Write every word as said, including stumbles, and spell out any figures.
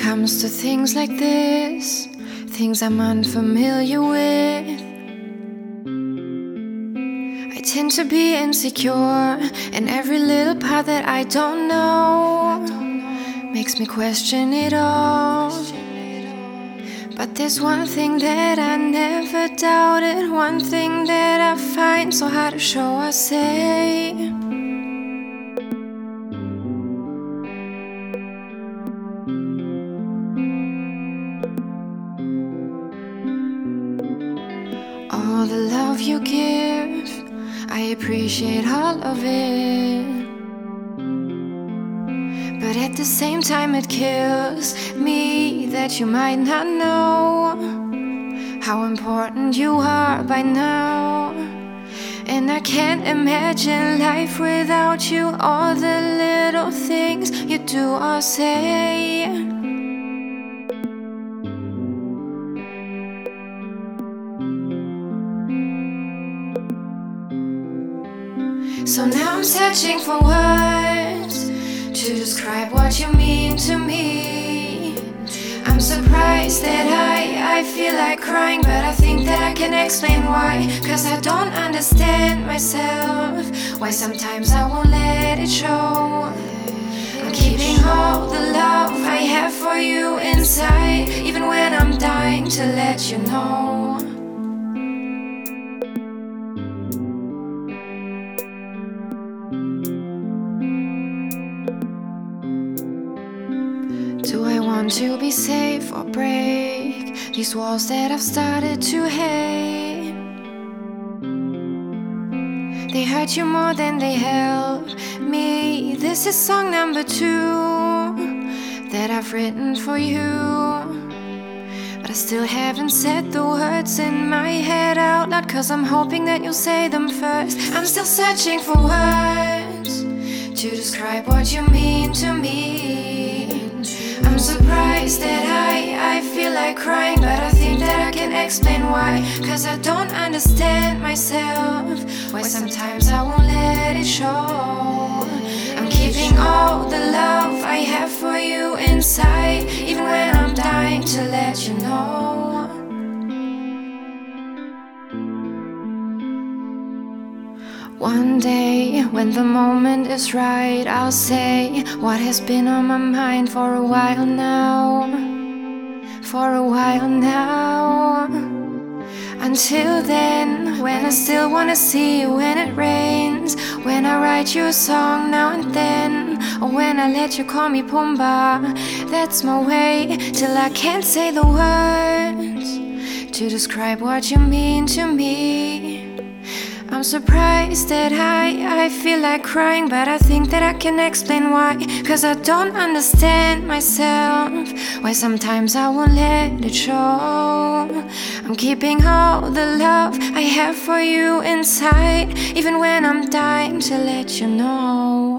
comes to things like this, things I'm unfamiliar with, I tend to be insecure, and every little part that I don't know makes me question it all. But there's one thing that I never doubted, one thing that I find so hard to show or say. All the love you give, I appreciate all of it, but at the same time it kills me that you might not know how important you are by now. And I can't imagine life without you, all the little things you do or say. So now I'm searching for words to describe what you mean to me. I'm surprised that I, I feel like crying, but I think that I can explain why. Cause I don't understand myself, why sometimes I won't let it show. I'm keeping all the love I have for you inside, even when I'm dying to let you know. Do I want to be safe or break these walls that I've started to hate? They hurt you more than they help me. This is song number two that I've written for you, but I still haven't said the words in my head out loud, cause I'm hoping that you'll say them first. I'm still searching for words to describe what you mean to me. I'm surprised that I, I feel like crying, but I think that I can explain why. Cause I don't understand myself, why sometimes I won't let it show. I'm keeping all the love I have for you inside, even when I'm dying to let you know. One day, when the moment is right, I'll say what has been on my mind for a while now. For a while now. Until then, when I still wanna see you when it rains, when I write you a song now and then, or when I let you call me Pumbaa, that's my way till I can't say the words to describe what you mean to me. I'm surprised that I, I feel like crying, but I think that I can explain why. Cause I don't understand myself, why sometimes I won't let it show. I'm keeping all the love I have for you inside, even when I'm dying to let you know.